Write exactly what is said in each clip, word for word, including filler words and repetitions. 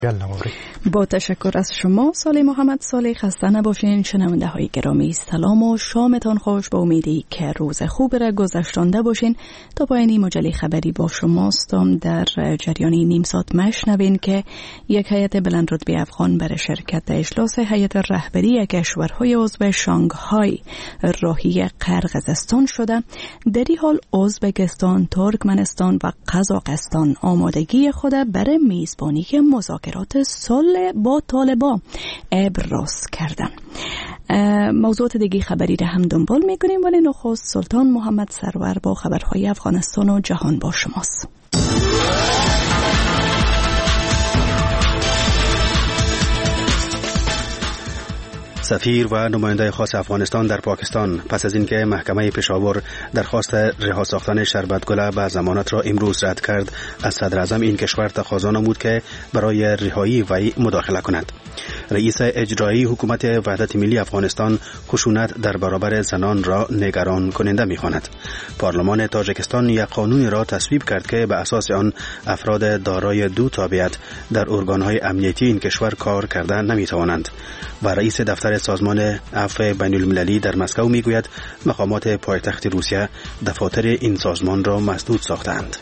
با تشکر از شما سالی محمد صالح. خسته نباشین شنونده های گرامی. سلام و شامتان خوش. با امیدی که روز خوب را گذشتانده باشین. تا پایانی مجله خبری با شماستم. در جریانی نیم ساعت مشنوین که یک هیئت بلند رتبه افغان برای شرکت اجلاس هیئت رهبری کشورهای عضو شانگهای راهی قرقیزستان شده. در این حال ازبکستان، ترکمنستان و قزاقستان آمادگی خود برای میزبانی مذاکرات صلح با طالبان ابراز کردن. موضوعات دیگه خبری را هم دنبال میکنیم، ولی نخست سلطان محمد سرور با خبرهای افغانستان و جهان با شماست. سفیر و نماینده خاص افغانستان در پاکستان پس از اینکه محکمه پشاور درخواست رها ساختن شربتگله به ضمانت را امروز رد کرد، از صدر اعظم این کشور تقاضا نمود که برای رهایی وی مداخله کند. رئیس اجرایی حکومت وحدت ملی افغانستان خشونت در برابر زنان را نگران کننده می‌خواند. پارلمان تاجیکستان یک قانونی را تصویب کرد که به اساس آن افراد دارای دو تابعیت در ارگان‌های امنیتی این کشور کار کرده نمی‌توانند. و رئیس دفتر سازمان عفو بین المللی در مسکو میگوید مقامات پایتخت روسیه دفاتر این سازمان را مسدود ساختند.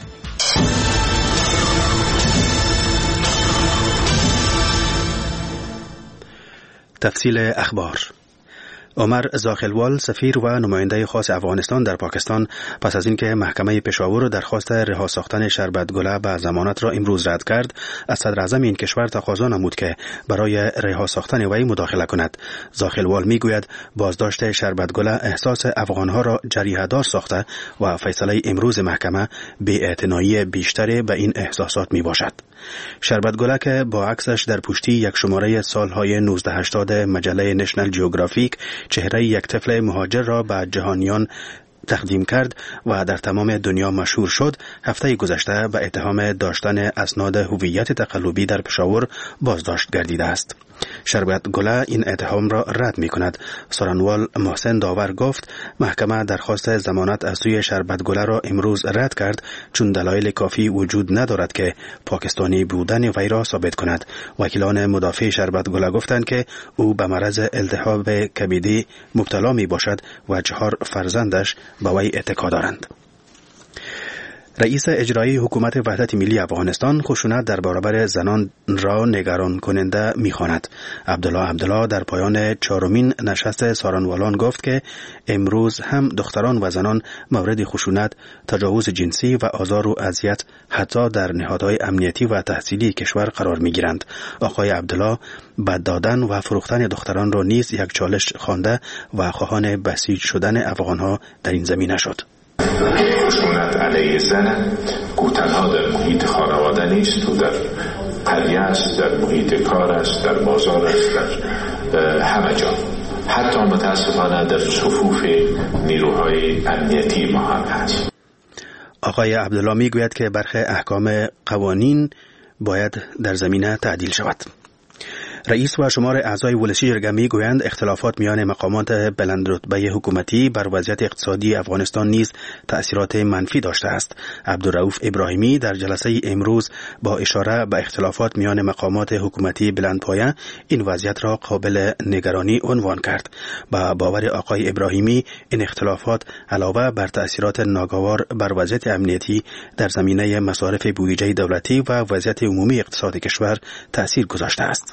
تفصیل اخبار. عمر زاخلوال سفیر و نماینده خاص افغانستان در پاکستان پس از اینکه محکمه پشاور درخواست رها ساختن شربتگله به ضمانت را امروز رد کرد، از صدر اعظم این کشور تقاضا نمود که برای رها ساختن وی مداخله کند. زاخلوال میگوید بازداشت شربتگله احساس افغانها را جریحه‌دار ساخته و فیصله امروز محکمه بی‌اعتنایی بیشتری به این احساسات میباشد. شربتگله که با عکسش در پشتی یک شماره سالهای نوزده هشتاد مجله نشنل جیوگرافیک چهره یک طفل مهاجر را به جهانیان تقدیم کرد و در تمام دنیا مشهور شد، هفته گذشته به اتهام داشتن اسناد هویت تقلبی در پشاور بازداشت گردیده است. شربتگله این اتهام را رد می کند. سارنوال محسن داور گفت محکمه درخواست ضمانت از سوی شربتگله را امروز رد کرد چون دلایل کافی وجود ندارد که پاکستانی بودن وی را ثابت کند. وکیلان مدافع شربتگله گفتند که او به مرض التهاب کبدی مبتلا می باشد و چهار فرزندش به وی اتکا دارند. رئیس اجرایی حکومت وحدت ملی افغانستان خشونت در برابر زنان را نگران کننده می‌خواند. عبدالله عبدالله در پایان چهارمین نشست سارنوالان گفت که امروز هم دختران و زنان مورد خشونت، تجاوز جنسی و آزار و اذیت حتی در نهادهای امنیتی و تحصیلی کشور قرار می‌گیرند. آقای عبدالله بد دادن و فروختن دختران را نیز یک چالش خوانده و خواهان بسیج شدن افغانها در این زمینه شد. خشونت علیه زن او تنها در محیط خانواده نیست، او در قریه است، در محیط کار است، در بازار است، در همه جا، حتی متاسفانه در صفوف نیروهای امنیتی ما هم هست. آقای عبدالله میگوید که برخی احکام قوانین باید در زمینه تعدیل شود. رئیس و شمار اعضای ولسی جرگه میگویند اختلافات میان مقامات بلند رتبه حکومتی بر وضعیت اقتصادی افغانستان نیز تأثیرات منفی داشته است. عبدالرؤوف ابراهیمی در جلسه امروز با اشاره به اختلافات میان مقامات حکومتی بلندپایه این وضعیت را قابل نگرانی عنوان کرد. با باور آقای ابراهیمی این اختلافات علاوه بر تأثیرات ناگوار بر وضعیت امنیتی در زمینه مصارف بودجه دولتی و وضعیت عمومی اقتصاد کشور تأثیر گذاشته است.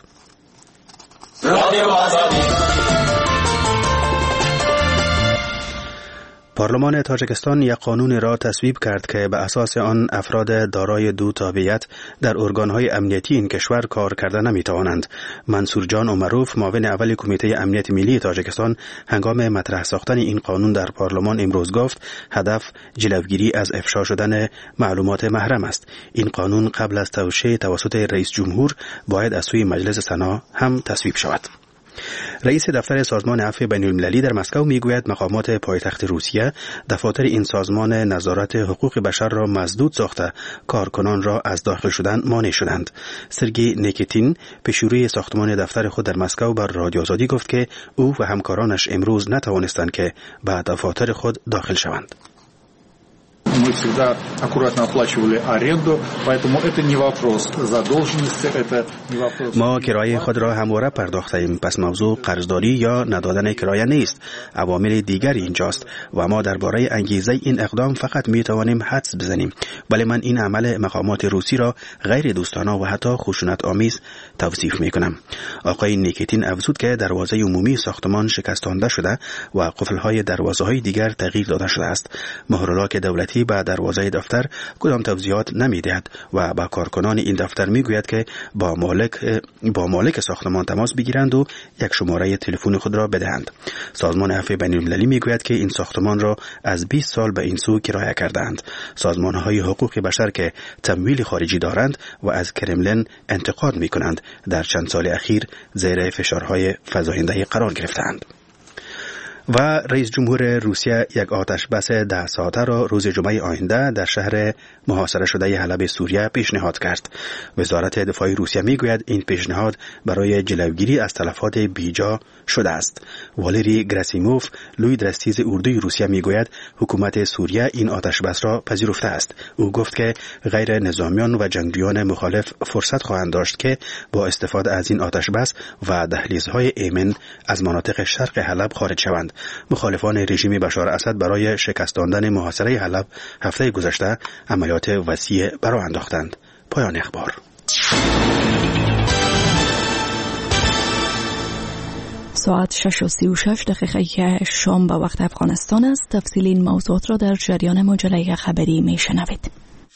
پارلمان تاجیکستان یک قانون را تصویب کرد که به اساس آن افراد دارای دو تابعیت در ارگانهای امنیتی این کشور کار کرده نمیتوانند. منصور جان عمروف معاون اول کمیته امنیت ملی تاجیکستان هنگام مطرح ساختن این قانون در پارلمان امروز گفت هدف جلوگیری از افشا شدن معلومات محرم است. این قانون قبل از توشیح توسط رئیس جمهور باید از سوی مجلس سنا هم تصویب شود. رئیس دفتر سازمان عفو بین المللی در مسکو میگوید مقامات پایتخت روسیه دفاتر این سازمان نظارت حقوق بشر را مسدود ساخته کارکنان را از داخل شدن مانع شدند. سرگی نیکیتین پیشروی ساختمان دفتر خود در مسکو بر رادیو آزادی گفت که او و همکارانش امروز نتوانستند که به دفاتر خود داخل شوند. мы всегда аккуратно оплачивали аренду, поэтому это не вопрос задолженности, это не вопрос. ما کرایه خود را همواره پرداختیم، پس موضوع قرضداری یا ندادن کرایه نیست. عوامل دیگری اینجاست و ما درباره انگیزه این اقدام فقط می توانیم حدس بزنیم. ولی من این عمل مقامات روسی را غیر دوستانه و حتی خشونت آمیز توصیف می کنم. آقای نیکیتین افزود که دروازه عمومی ساختمان شکستانده شده و قفل‌های دروازه‌های دیگر تغییر داده شده است. مهرلاک دولتی به دروازه دفتر کدام توضیحات نمی‌دهد و با کارکنان این دفتر می‌گوید که با مالک با مالک ساختمان تماس بگیرند و یک شماره تلفن خود را بدهند. سازمان عفو بین‌المللی می‌گوید که این ساختمان را از بیست سال به این سو کرایه کردند. سازمان‌های حقوق بشر که تمویل خارجی دارند و از کرملین انتقاد می‌کنند در چند سال اخیر زیر فشارهای فزاینده قرار گرفتند. و رئیس جمهور روسیه یک آتش بس ده ساعته را روز جمعه آینده در شهر محاصره شده حلب سوریه پیشنهاد کرد. وزارت دفاع روسیه میگوید این پیشنهاد برای جلوگیری از تلفات بیجا شده است. والری گراسیموف لوی درستیز اردوی روسیه میگوید حکومت سوریه این آتش بس را پذیرفته است. او گفت که غیر نظامیان و جنگجویان مخالف فرصت خواهند داشت که با استفاده از این آتش بس و دهلیزهای ایمن از مناطق شرق حلب خارج شوند. مخالفان رژیم بشار اسد برای شکستاندن محاصره حلب هفته گذشته عملیات وسیع برآ انداختند. پایان اخبار. ساعت شش و سی و شش دقیقه که شام به وقت افغانستان است. تفصیل این موضوعات را در جریان مجله خبری می شنوید.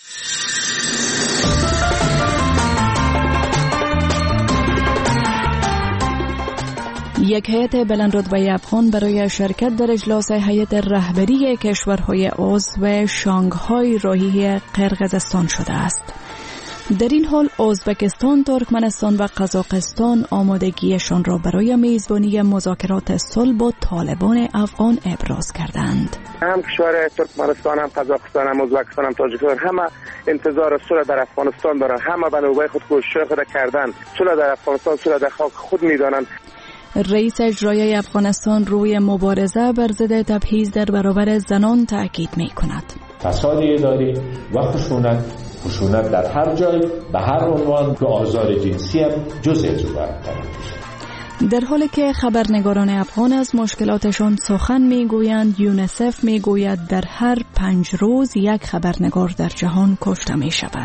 یک هیئت بلندرتبه افغان برای شرکت در اجلاس هیئت رهبری کشورهای عضو شانگهای راهی قرقیزستان شده است. در این حال ازبکستان، ترکمنستان و قزاقستان آمادگیشان را برای میزبانی مذاکرات صلح با طالبان افغان ابراز کردند. هم کشور ترکمنستان، هم قزاقستان، هم ازبکستان، هم تاجیکستان همه انتظار صلح در افغانستان دارند. همه به نوبه خود کوشش خود کردن. صلح در افغانستان صلح در خاک خود می‌دانند. رئیس اجرایی افغانستان روی مبارزه بر ضد تبعیض در برابر زنان تاکید می‌کند. فساد اداری و خشونت خشونت در هر جای به هر عنوان که آزار جنسی هم جزء از او قرار گرفته. در حالی که خبرنگاران افغان از مشکلاتشان سخن میگویند، یونیسف میگوید در هر پنج روز یک خبرنگار در جهان کشته می شود.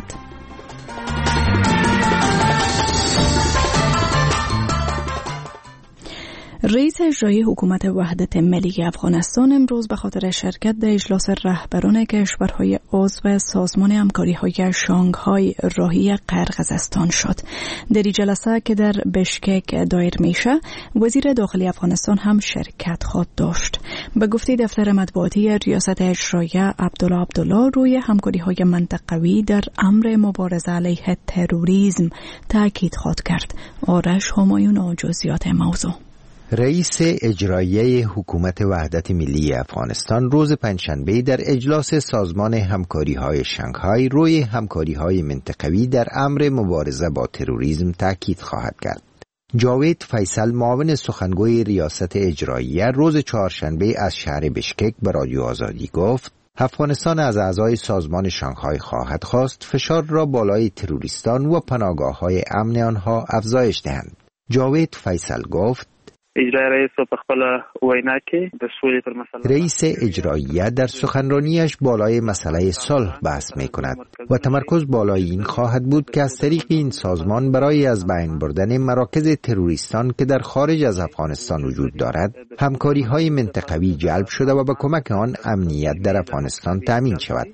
رئیس اجرایی حکومت وحدت ملی افغانستان امروز به خاطر شرکت در اجلاس رهبران کشورهای عضو سازمان همکاری‌های شانگهای راهی قرقیزستان شد. در این جلسه که در بشکک دایر میشه، وزیر داخلی افغانستان هم شرکت خواهد داشت. به گفته دفتر مطبوعاتی ریاست اجرایی، عبدالله عبدالله روی همکاری‌های منطقوی در امر مبارزه علیه تروریسم تاکید خواهد کرد. آرش همایون جزئیات موضوع. رئیس اجرایی حکومت وحدت ملی افغانستان روز پنجشنبه در اجلاس سازمان همکاری‌های شانگهای روی همکاری‌های منطقوی در امر مبارزه با تروریسم تاکید خواهد کرد. جاوید فیصل، معاون سخنگوی ریاست اجرایی، روز چهارشنبه از شهر بشکک به رادیو آزادی گفت افغانستان از اعضای سازمان شانگهای خواهد خواست فشار را بالای تروریستان و پناهگاه‌های امن آنها افزایش دهند. جاوید فیصل گفت اجرای رئیس په خپل وینا کې د سولې پر مسله رئیس اجرایی در سخنرانیش بالای مسئله صلح بحث می کند و تمرکز بالای این خواهد بود که از طریق این سازمان برای از بین بردن مراکز تروریستان که در خارج از افغانستان وجود دارد همکاری های منطقوی جلب شده و به کمک آن امنیت در افغانستان تامین شود.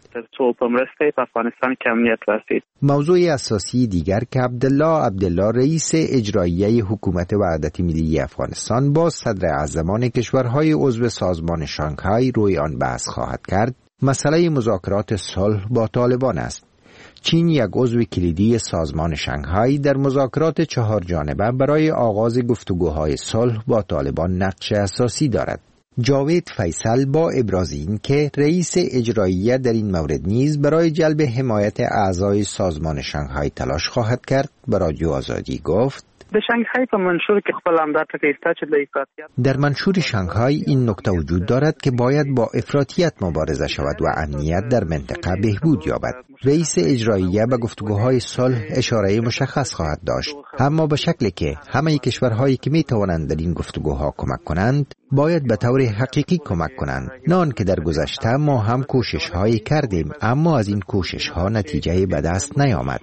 موضوع اساسی دیگر که عبدالله عبدالله رئیس اجرایی حکومت وحدت ملی افغانستان با صدر اعظمان کشورهای عضو سازمان شانگهای روی آن بحث خواهد کرد مسئله مذاکرات صلح با طالبان است. چین یک عضو کلیدی سازمان شانگهای در مذاکرات چهار جانبه برای آغاز گفتگوهای صلح با طالبان نقش اساسی دارد. جاوید فیصل با ابراز این که رئیس اجرایی در این مورد نیز برای جلب حمایت اعضای سازمان شانگهای تلاش خواهد کرد به رادیو آزادی گفت در منشور شانگهای این نکته وجود دارد که باید با افراطیت مبارزه شود و امنیت در منطقه بهبود یابد. رئیس اجراییه به گفتگوهای صلح اشاره مشخص خواهد داشت، اما به شکلی که همه کشورهایی که می توانند در این گفتگوها کمک کنند باید به طور حقیقی کمک کنند، نه آنکه در گذشته ما هم کوشش هایی کردیم اما از این کوشش ها نتیجه به دست نیامد.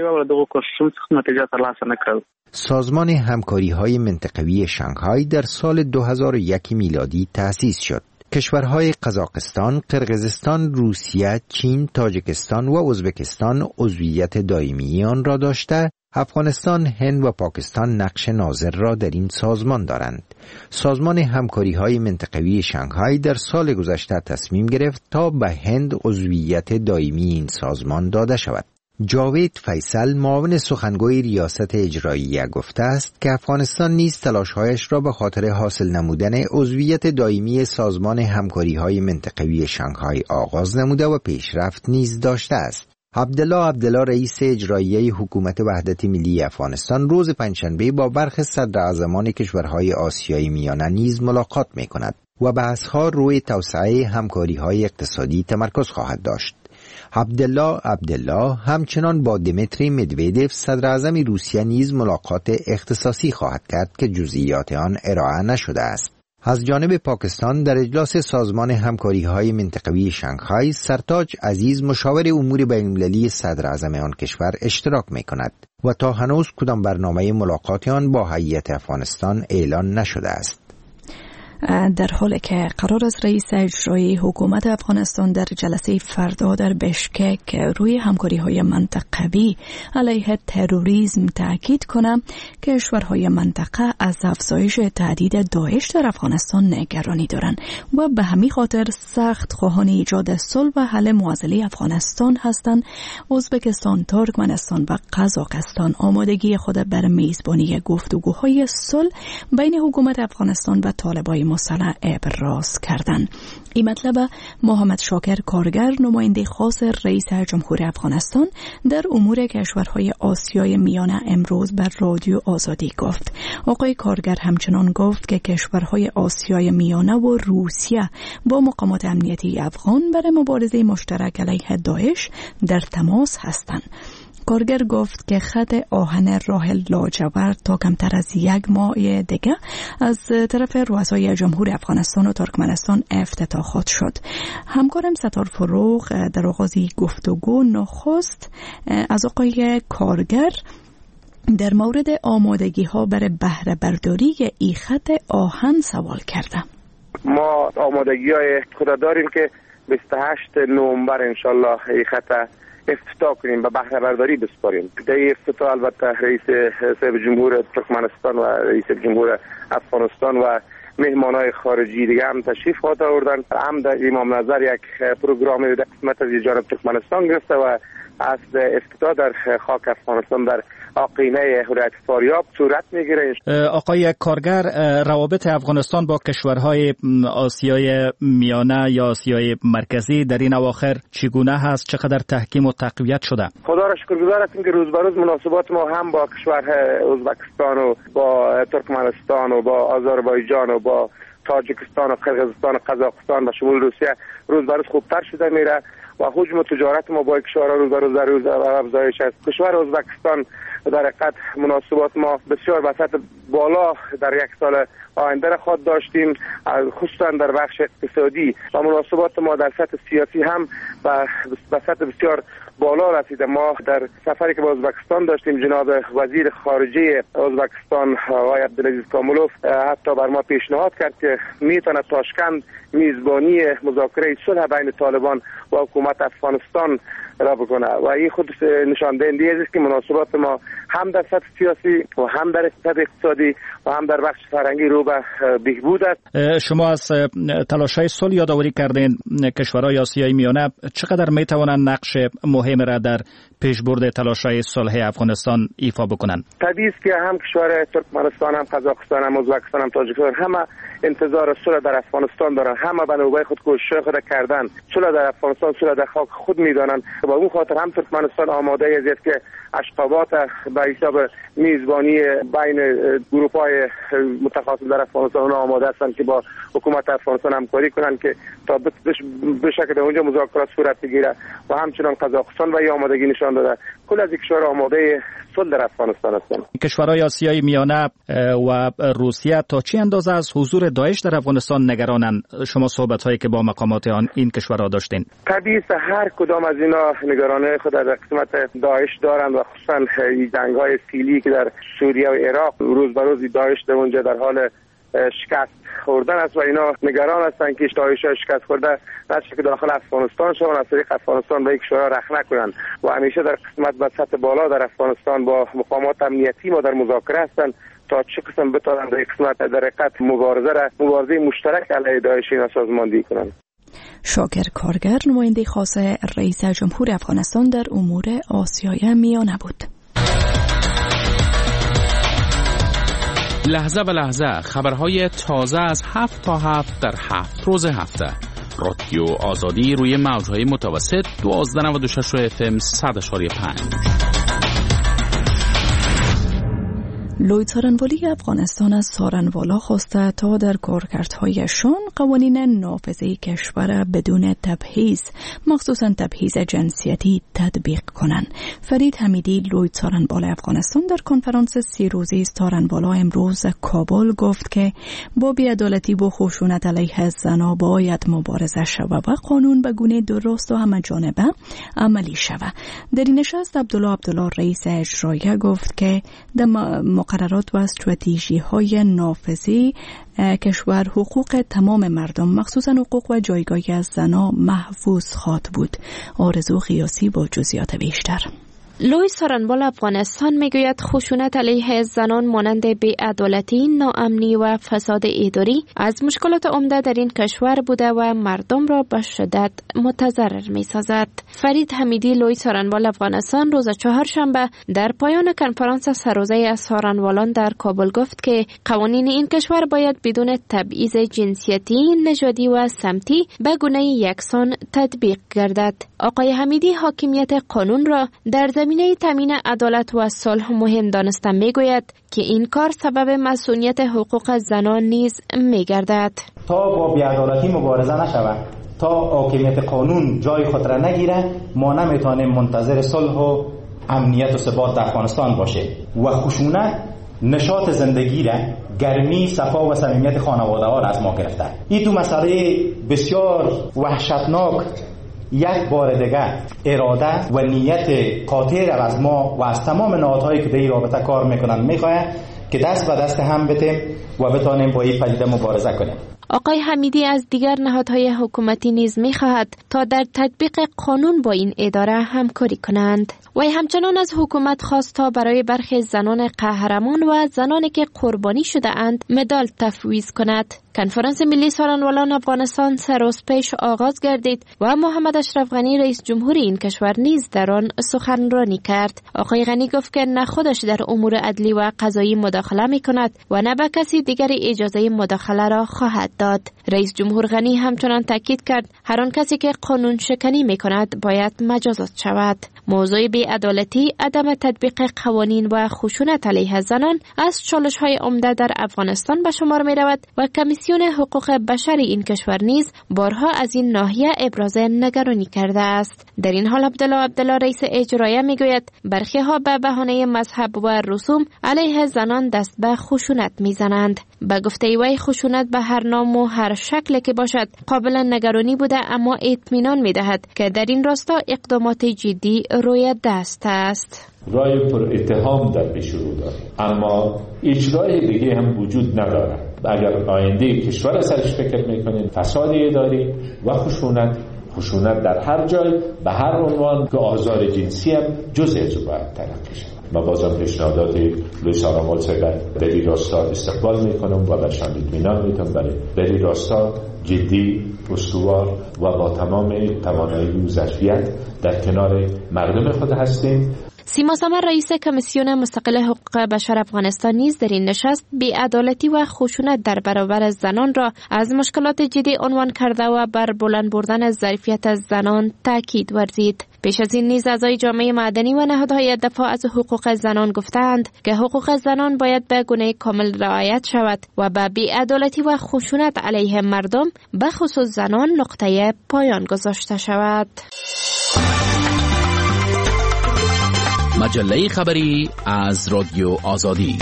سازمان همکاری های منطقوی شانگهای در سال دو هزار و یک میلادی تأسیس شد. کشورهای قزاقستان، قرقیزستان، روسیه، چین، تاجیکستان و ازبکستان عضویت دائمی آن را داشته، افغانستان، هند و پاکستان نقش ناظر را در این سازمان دارند. سازمان همکاری‌های منطقوی شانگهای در سال گذشته تصمیم گرفت تا به هند عضویت دائمی این سازمان داده شود. جاوید فیصل، معاون سخنگوی ریاست اجراییه، گفته است که افغانستان نیز تلاش‌هایش را به خاطر حاصل نمودن عضویت دائمی سازمان همکاری‌های منطقوی شانگهای آغاز نموده و پیشرفت نیز داشته است. عبدالله عبدالله، رئیس اجرایی حکومت وحدت ملی افغانستان، روز پنجشنبه با برخی صدراعظمان کشورهای آسیای میانه نیز ملاقات می‌کند و بحث‌ها روی توسعه همکاری‌های اقتصادی تمرکز خواهد داشت. عبدالله عبدالله همچنان با دمیتری مدویدف، صدراعظم روسیه، نیز ملاقات اختصاصی خواهد کرد که جزئیات آن ارائه نشده است. از جانب پاکستان در اجلاس سازمان همکاری‌های منطقوی شانگهای، سرتاج عزیز، مشاور امور بین‌المللی صدراعظم آن کشور، اشتراک می‌کند و تا هنوز کدام برنامه ملاقات آن با هیئت افغانستان اعلان نشده است. در حالی که قرار است رئیس اجرایی حکومت افغانستان در جلسه فردا در بشکک روی همکاری‌های منطقوی علیه تروریسم تاکید کنند، کشورهای منطقه از افزایش تهدید داعش در افغانستان نگرانی دارند و به همین خاطر سخت خواهان ایجاد صلح و حل معضله افغانستان هستند. ازبکستان، ترکمنستان و قزاقستان آمادگی خود بر میزبانی گفتگوهای صلح بین حکومت افغانستان و طالبان مسلح ابراز کردند. این مطلب محمد شاکر کارگر، نماینده خاص رئیس جمهور افغانستان در امور کشورهای آسیای میانه، امروز بر رادیو آزادی گفت. آقای کارگر همچنان گفت که کشورهای آسیای میانه و روسیه با مقامات امنیتی افغان برای مبارزه مشترک علیه داعش در تماس هستند. کارگر گفت که خط آهن راه لاجورد تا کمتر از یک ماه دیگه از طرف رؤسای جمهور افغانستان و ترکمنستان افتتاح خواهد شد. همکارم ستار فروغ در آغاز گفتگو نخست از آقای کارگر در مورد آمادگی ها برای بهره برداری این خط آهن سوال کرده. ما آمادگی های خود داریم که بیست و هشتم نوامبر انشالله این خط افتتاح کنیم و بهره برداری بسپاریم. در افتتاح البته رئیس صاحب جمهور ترکمنستان و رئیس جمهور افغانستان و مهمانای خارجی دیگه هم تشریف خواهد آوردن. هم در امام نظر یک پروگرامی در قسمت از جانب ترکمنستان گرفته و از افتتاح در خاک افغانستان در آقینه هدایت فاریاب صورت میگیره. آقای کارگر، روابط افغانستان با کشورهای آسیای میانه یا آسیای مرکزی در این اواخر چگونه هست؟ چقدر تحکیم و تقویت شده؟ خدا را شکرگزار هستیم که روز به روز مناسبات ما هم با کشورهای ازبکستان و با ترکمنستان و با آذربایجان و با تاجیکستان و قرقیزستان و قزاقستان و شمول روسیه روز به روز خوبتر شده میره و حجم تجارت ما با کشورها روز به روز در روز افزایش است. کشور ازبکستان در حقیقت مناسبات ما بسیار به سطح بالا در یک سال آینده را خواهد داشتیم، خصوصا در بخش اقتصادی و مناسبات ما در سطح سیاسی هم به سطح بسیار بالا رسیده. ما در سفری که با ازبکستان داشتیم، جناب وزیر خارجه ازبکستان آقای عبدالعزیز کاملوف حتی بر ما پیشنهاد کرد که میتونه تاشکند میزبانی مذاکره صلح بین طالبان و حکومت افغانستان را بکنه و این خود نشان دهنده است که مناسبات ما هم در سطح سیاسی و هم در سطح اقتصادی و هم در بخش فرهنگی رو به بهبود است. شما از تلاش‌های صلح یادآوری کردین. کشورهای آسیای میانه چقدر میتوانند نقش مهم را در پیشبرد تلاش‌های صلح افغانستان ایفا بکنند؟ طبیعی است که هم کشور ترکمنستان، هم قزاقستان، هم ازبکستان، هم تاجیکستان همه انتظار صلح در افغانستان دارن. همه به نوبه خود کوشش خود کردن. صلح در افغانستان صلح در خاک خود میدانند. با اون خاطر هم ترکمنستان آماده است که اشقابات به حساب میزبانی بین گروه‌های متخاصم در افغانستان آماده هستند که با حکومت افغانستان همکاری کنند که تا بشه که در اونجا مذاکرات صورت بگیره و همچنان قزاقستان به آمادگی نشان داده. کل از کشورها آماده صلح در افغانستان هستند. کشورهای آسیای میانه و روسیه تا چه اندازه از حضور داعش در افغانستان نگرانند؟ شما صحبت‌هایی که با مقامات آن این کشورها داشتین. طبیعی است هر کدام از اینا نگرانی خود در قسمت داعش دارند و خصوصا جنگ‌های سیلی که در سوریه و عراق روز به روز داعش در اونجا در حال شکست خوردن است و اینا نگران هستند که داعش شکست خورده نشه که داخل افغانستان شون از طریق افغانستان به یک کشورها رخ نکنند و همیشه در قسمت به سطح بالا در افغانستان با مقامات امنیتی ما در مذاکره هستند تا چه قسم بتوانند در قسمت در حقیقت مبارزه را مبارزه مشترک علیه داعش اینا سازماندهی کنند. شاکر کارگر نماینده خاص رئیس جمهور افغانستان در امور آسیای میانه بود. لحظه به لحظه خبرهای تازه از هفت تا هفت در هفت روز هفته. رادیو آزادی روی موجهای متوسط دوازده نود و شش اف ام صد اشاری پنج. لوی سارنوالی افغانستان از سارنوالا خواسته تا در کارکردهایشان قوانین نافذه کشور بدون تبعیض مخصوصا تبعیض جنسیتی تطبیق کنند. فرید حمیدی لوی سارنوالا افغانستان در کنفرانس سی روزه سارنوالا امروز کابل گفت که با بی‌عدالتی و خشونت علیه زنان باید مبارزه شود و قانون به گونه درست و همه‌جانبه عملی شود. در این نشست عبدالله عبدالله رئیس اجرایی گفت که در قرارات و استراتژی های نافذه کشور حقوق تمام مردم مخصوصا حقوق و جایگاهی از زنان محفوظ خواهد بود. آرزو قیاسی با جزئیات بیشتر. لوی سارنوالا افغانستان میگوید خشونت علیه زنان مانند بی‌عدالتی، ناامنی و فساد اداری از مشکلات عمده در این کشور بوده و مردم را به شدت متضرر میسازد. فرید حمیدی لوی سارنوالا افغانستان روز چهارشنبه در پایان کنفرانس سرروزه سارنوالان در کابل گفت که قوانین این کشور باید بدون تبعیض جنسیتی، نژادی و سمتی به گونه یکسان تطبیق گردد. آقای حمیدی حاکمیت قانون را در زمینه تامین عدالت و صلح مهم دانسته میگوید که این کار سبب مسئولیت حقوق زنان نیز میگردد. تا با بی‌عدالتی مبارزه نشود، تا حاکمیت قانون جای خود را نگیره، ما نمیتونیم منتظر صلح و امنیت و ثبات در افغانستان باشه و خشونت نشاط زندگی را، گرمی، صفا و صمیمیت خانواده ها را از ما گرفته. این دو مسئله بسیار وحشتناک یک بار دیگه اراده و نیت قاطع را از ما و از تمام نهادهایی که در این رابطه کار میکنن میخواه که دست به دست هم بتیم و بتانیم با این پدیده مبارزه کنیم. آقای حمیدی از دیگر نهادهای حکومتی نیز می‌خواهد تا در تطبیق قانون با این اداره همکاری کنند. و همچنان از حکومت خواست تا برای برخی زنان قهرمان و زنانی که قربانی شده اند مدال تفویض کند. کنفرانس ملی سارنوالان افغانستان سه روز پیش آغاز گردید و محمد اشرف غنی رئیس جمهور این کشور نیز در آن سخنرانی کرد. آقای غنی گفت که نه خودش در امور عدلی و قضایی مداخله می‌کند و نه به کسی دیگری اجازه مداخله را خواهد داد. رئیس جمهور غنی همچنان تاکید کرد هر آن کسی که قانون شکنی می‌کند باید مجازات شود. موضوع بی‌عدالتی، عدم تطبیق قوانین و خشونت علیه زنان از چالش‌های عمده در افغانستان به شمار می‌رود و کمیسیون حقوق بشر این کشور نیز بارها از این ناحیه ابراز نگرانی کرده است. در این حال عبدالله عبدالله رئیس اجرایی میگوید برخی‌ها به بهانه مذهب و رسوم علیه زنان دست به خشونت میزنند. به گفته وی خشونت به هر نام و هر شکل که باشد قابل نگرانی بوده، اما اطمینان میدهد که در این راستا اقدامات جدی روی دست است. راه پر اتهام در پیش رو داره، اما هیچ راه دیگه هم وجود نداره. اگر آینده کشور را سرش فکر میکنین، فساد اداری و خشونت خشونت در هر جای به هر عنوان که آزار جنسی هم جزء از باید تلقی شود. ما بازم پیشنهادات لوی سارنوال در این راستا استقبال میکنم و برشان اطمینان میدم. برای در این راستا جدی، استوار و با تمام توانایی و ظرفیت در کنار مردم خود هستیم. سیما سمر رئیس کمیسیون مستقل حقوق بشر افغانستان نیز در این نشست بی‌عدالتی و خشونت در برابر زنان را از مشکلات جدی عنوان کرده و بر بلند بردن ظرفیت از زنان تاکید ورزید. پیش از این نیز اعضای جامعه مدنی و نهادهای دفاع از حقوق زنان گفتند که حقوق زنان باید به گونه کامل رعایت شود و به بی‌عدالتی و خشونت علیه مردم به خصوص زنان نقطه پایان گذاشته شود. مجله خبری از رادیو آزادی.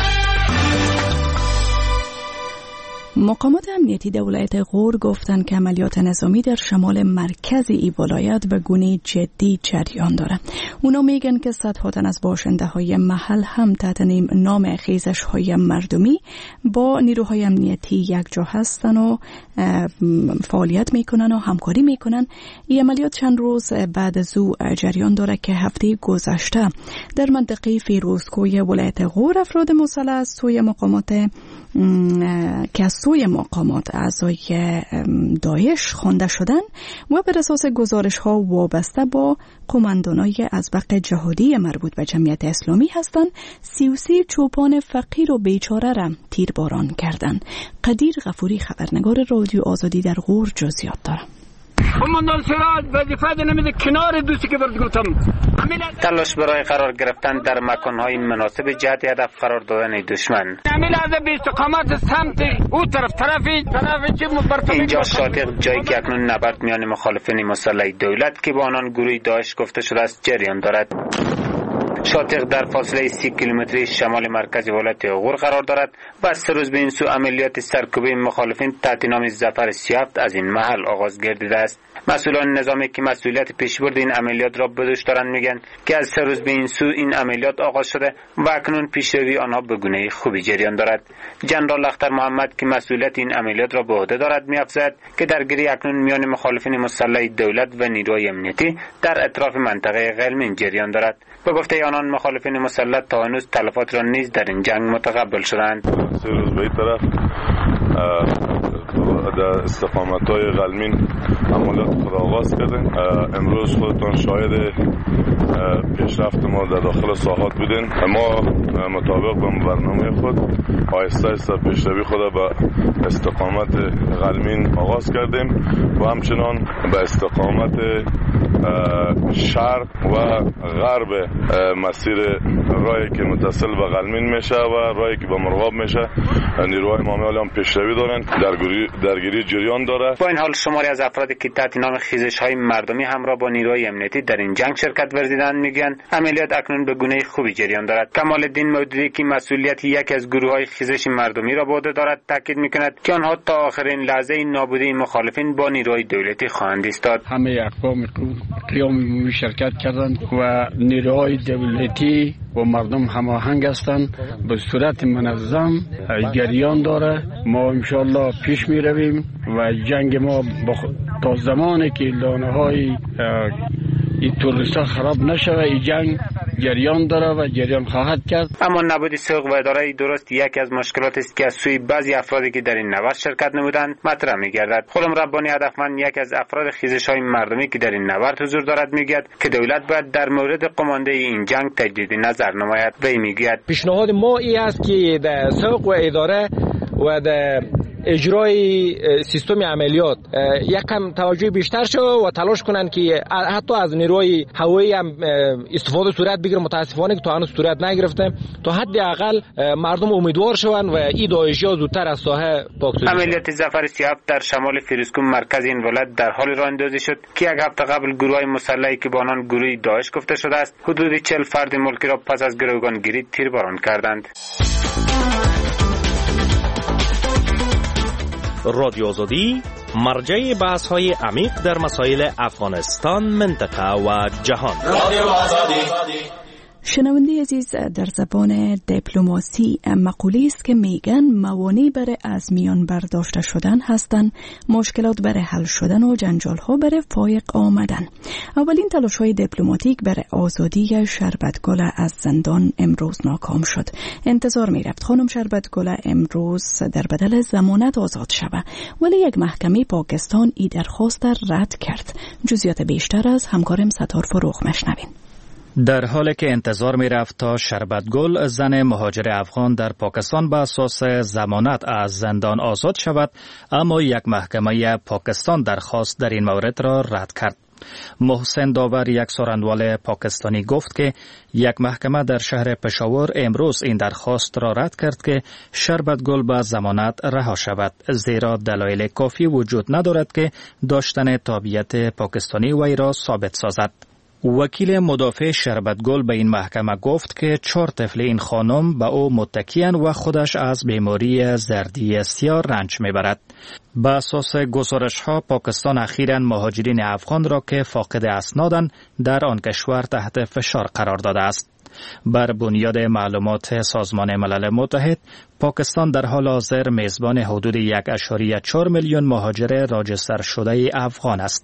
مقامات امنیتی در ولایت غور گفتند که عملیات نظامی در شمال مرکز ای ولایت به گونه جدی جریان داره. اونا میگن که صدها تن از باشنده های محل هم تحت نام خیزش های مردمی با نیروهای امنیتی یک جا هستن و فعالیت میکنن و همکاری میکنن. این عملیات چند روز بعد از او جریان داره که هفته گذشته در منطقه فیروزکوی ولایت غور افراد مسلح از سوی مقامات که از سوی مقامات اعضای داعش خوانده شدن و بر اساس گزارش ها وابسته با قماندانای ازبق جهادی مربوط به جمعیت اسلامی هستند، سی و سی چوپان فقیر و بیچاره را تیرباران کردند. قدیر غفوری خبرنگار رادیو آزادی در غور جزئیات دارد. قماندان سراج وظیفه نمیده کنار دوستی که برد گفتم. تلاش برای قرار گرفتن در مکانهای مناسب جهت هدف قرار دادن دشمن. همین لحظه به استقامت سمت او طرف طرفی طرف چه مرتبط اینجا شاطئ جایی که اکنون نبرد میان مخالفین مسلح دولت که با آنان گروه داعش گفته شده است جریان دارد. شاطئ در فاصله سی کیلومتری شمال مرکز ولایت غور قرار دارد و سه روز به این سو عملیات سرکوبی مخالفین تحت نام ظفر سیافت از این محل آغاز گردیده است. مسئولان نظامی که مسئولیت پیشبرد این عملیات را به دوش دارند میگن که از سه روز به این سو این عملیات آغاز شده و اکنون پیشروی آنها به گونه خوبی جریان دارد. جنرال اختر محمد که مسئولیت این عملیات را به عهده دارد می‌افزاید که درگیری اکنون میان مخالفین مسلح دولت و نیروهای امنیتی در اطراف منطقه قلمین جریان دارد. به گفته آنان مخالفین مسلح تا هنوز تلفات را نیز در این جنگ متقبل شدند. سه روز به این طرف در استقامت‌های قلمین عملیات خود آغاز کردیم. امروز خودتان شاهد پیشرفت ما در داخل ساحات بودین. ما مطابق به برنامه خود آهسته آهسته پیشروی خود به استقامت قلمین آغاز کردیم و همچنان به استقامت شرق و غرب مسیر راهی که متصل به قلمین میشه و راهی که به مرغاب میشه نیروهای معامله هم پیشروی دارن، درگیری درگیری جریان داره. با این حال شماری از افرادی که تحت نام خیزش های مردمی همراه با نیروهای امنیتی در این جنگ شرکت ورزیدن میگن عملیات اکنون به گونه خوبی جریان دارد. کمال الدین مودودی که مسئولیت یک از گروه های خیزش مردمی را به عهده دارد تاکید میکند که آنها تا آخرین لحظه نابودی مخالفین با نیروهای دولتی خواهند ایستاد. همه اقوام قیام شرکت کردند و نیروهای دولتی و مردم هماهنگ هستند، به صورت منظم جریان داره. ما انشالله پیش می رویم و جنگ ما تا زمانی که لانه های این تروریستا خراب نشوه این جنگ جریان داره و جریان خواهد کرد. اما نبود سوق و اداره درست یکی از مشکلات است که از سوی بعضی افرادی که در این نبرد شرکت نمودند مطرح می‌گردد. خرم ربانی هدفمند یک از افراد خیزش‌های مردمی که در این نبرد حضور دارد میگوید که دولت باید در مورد قمانده این جنگ تجدید نظر نماید. وی میگوید پیشنهاد ما این است که در سوق و اداره و در اجرای سیستم عملیات یکم توجه بیشتر شد و تلاش کنند که حتی از نیروی هوایی هم استفاده صورت بگیره. متاسفانه که تا هنوز صورت نگرفته، تا حد اقل مردم امیدوار شوند و این داعشی‌ها زودتر از ساحه پاک شوند. عملیات ظفر سیافت در شمال فیروزکو مرکز این ولایت در حال راه اندازی شد که یک هفته قبل گروه‌های مسلحی که با آنان گروه داعش گفته شده است حدود چهل فرد ملکی را پس از گروگانگیری تیرباران کردند. رادیو آزادی مرجع بحث های عمیق در مسائل افغانستان، منطقه و جهان. رادیو آزادی. شنونده عزیز، در زبان دیپلماسی مقوله است که میگن موانع برای از میان برداشته شدن هستند، مشکلات برای حل شدن و جنجال ها برای فایق آمدن. اولین تلاش های دیپلماتیک برای آزادی شربتگل از زندان امروز ناکام شد. انتظار می رفت خانم شربتگل امروز در بدل ضمانت آزاد شود، ولی یک محکمه پاکستان این درخواست رد کرد. جزئیات بیشتر از همکارم ستار فروغ مشنوین. در حالی که انتظار می رفت تا شربتگل زن مهاجر افغان در پاکستان به اساس ضمانت از زندان آزاد شود، اما یک محکمه پاکستان درخواست در این مورد را رد کرد. محسن داور، یک سخنران پاکستانی، گفت که یک محکمه در شهر پشاور امروز این درخواست را رد کرد که شربت گل به ضمانت رها شود، زیرا دلایل کافی وجود ندارد که داشتن تابعیت پاکستانی وی را ثابت سازد. وکیل مدافع شربت گل به این محکمه گفت که چهار طفل این خانم به او متکیان و خودش از بیماری زردی سیاه رنج میبرد. به اساس گزارش ها پاکستان اخیراً مهاجرین افغان را که فاقد اسنادند در آن کشور تحت فشار قرار داده است. بر بنیاد معلومات سازمان ملل متحد، پاکستان در حال حاضر میزبان حدود یک و چهار میلیون مهاجر راجستر شده افغان است.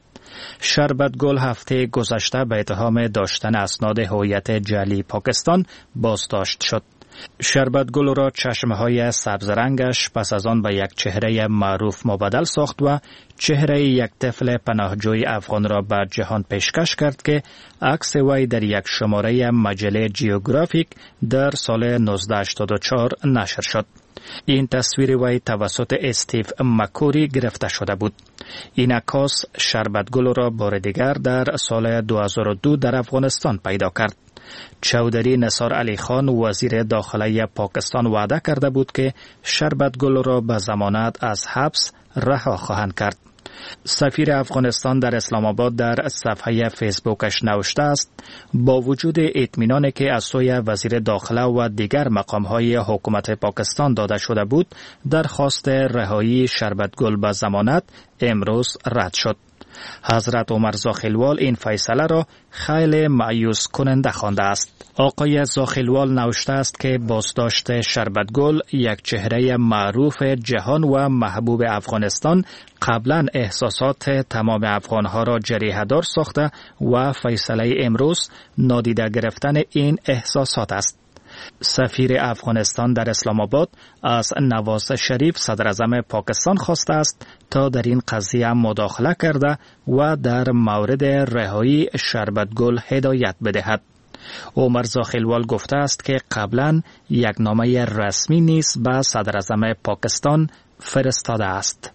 شربت گل هفته گذشته به اتهام داشتن اسناد هویت جعلی پاکستان بازداشت شد. شربت گل را چشمهای سبز رنگش پس از آن به یک چهره معروف مبدل ساخت و چهره یک طفل پناهجوی افغان را به جهان پیشکش کرد که عکس وی در یک شماره مجله جیوگرافیک در سال نوزده هشتاد و چهار نشر شد. این تصویر وی توسط استیو مکوری گرفته شده بود. این عکاس شربت گل را بار دیگر در سال دو هزار و دو در افغانستان پیدا کرد. چودری نثار علی خان، وزیر داخله پاکستان، وعده کرده بود که شربت گل را به ضمانت از حبس رها خواهند کرد. سفیر افغانستان در اسلام آباد در صفحه فیسبوکش نوشته است: با وجود اطمینانی که از سوی وزیر داخله و دیگر مقام‌های حکومت پاکستان داده شده بود، درخواست رهایی شربت گل به ضمانت امروز رد شد. حضرت عمر زاخیلوال این فیصله را خیلی مایوس کننده خوانده است. آقای زاخیلوال نوشته است که بازداشت شربت گل، یک چهره معروف جهان و محبوب افغانستان، قبلا احساسات تمام افغانها را جریحه دار ساخته و فیصله امروز نادیده گرفتن این احساسات است. سفیر افغانستان در اسلام آباد از نواز شریف صدر اعظم پاکستان خواسته است تا در این قضیه مداخله کرده و در مورد رهایی شربت گل هدایت بدهد. عمر زاخیلوال گفته است که قبلا یک نامه رسمی نیز به صدر اعظم پاکستان فرستاده است.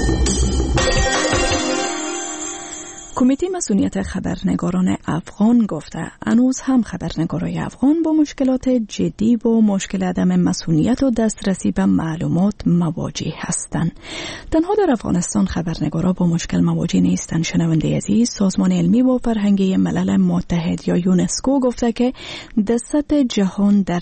کمیته مسئولیت خبرنگاران افغان گفته هنوز هم خبرنگارای افغان با مشکلات جدی و مشکل عدم مسئولیت و دسترسی به معلومات مواجه هستند. تنها در افغانستان خبرنگارا با مشکل مواجه نیستند. شنونده عزیز، سازمان علمی و فرهنگی ملل متحد یا یونسکو گفته که در سطح جهان در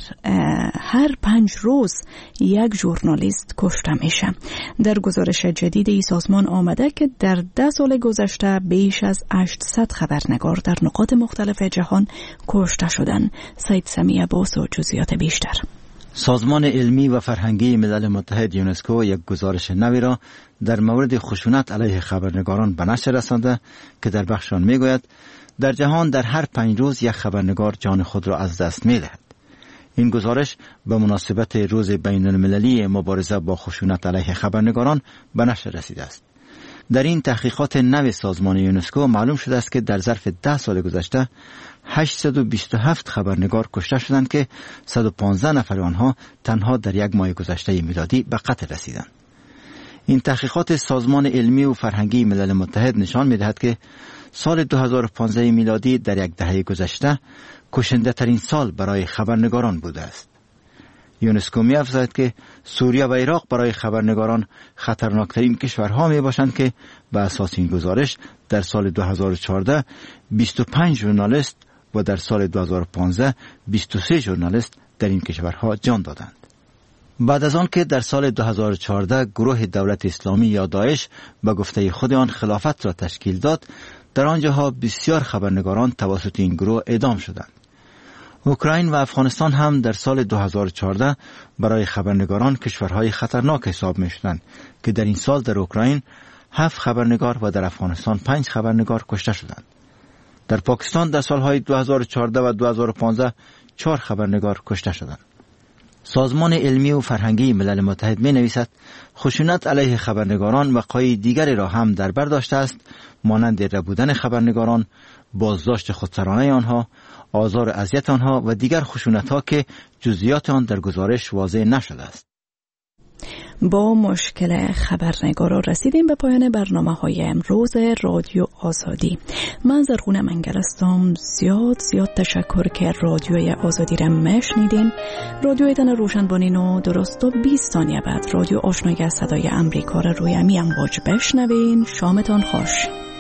هر پنج روز یک ژورنالیست کشته میشه. در گزارش جدید این سازمان آمده که در ده سال گذشته بیش از هشتصد خبرنگار در نقاط مختلف جهان کشته شدند. سید سمی عباس و جزئیات بیشتر. سازمان علمی و فرهنگی ملل متحد یونسکو یک گزارش نوی را در مورد خشونت علیه خبرنگاران به نشر رسانده که در بخش آن میگوید در جهان در هر پنج روز یک خبرنگار جان خود را از دست می‌دهد. این گزارش به مناسبت روز بین المللی مبارزه با خشونت علیه خبرنگاران به نشر رسیده است. در این تحقیقات نو سازمان یونسکو معلوم شده است که در ظرف ده سال گذشته هشتصد و بیست و هفت خبرنگار کشته شدند که صد و پانزده نفر آنها تنها در یک ماه گذشته میلادی به قتل رسیدند. این تحقیقات سازمان علمی و فرهنگی ملل متحد نشان می‌دهد که سال دو هزار و پانزده میلادی در یک دهه گذشته کشنده ترین سال برای خبرنگاران بوده است. یونسکو می افزاید که سوریه و عراق برای خبرنگاران خطرناکترین کشورها می باشند که به اساس این گزارش در سال دو هزار و چهارده بیست و پنج ژورنالیست و در سال دو هزار و پانزده بیست و سه ژورنالیست در این کشورها جان دادند. بعد از آن که در سال دو هزار و چهارده گروه دولت اسلامی یا داعش به گفته خود آن خلافت را تشکیل داد، در آنجاها بسیار خبرنگاران توسط این گروه اعدام شدند. اوکراین و افغانستان هم در سال دو هزار و چهارده برای خبرنگاران کشورهای خطرناک حساب می شدند که در این سال در اوکراین هفت خبرنگار و در افغانستان پنج خبرنگار کشته شدند. در پاکستان در سالهای دو هزار و چهارده و دو هزار و پانزده چهار خبرنگار کشته شدند. سازمان علمی و فرهنگی ملل متحد می نویسد خشونت علیه خبرنگاران وقایع دیگری را هم در بر داشته است، مانند ربودن خبرنگاران، بازداشت خودسرانه آنها، آزار و اذیت آنها و دیگر خشونت‌ها که جزئیات آن در گزارش واضح نشده است. با مشکل خبرنگارا رسیدیم به پایان برنامه های امروز رادیو آزادی. من زرخونه منگل هستم. زیاد زیاد تشکر که رادیوی آزادی را مشنیدین. رادیوی تن روشن بانین و درست و بیست ثانیه بعد رادیو آشنای صدای امریکا را روی امی امواج بشنوین. شامتان خوش.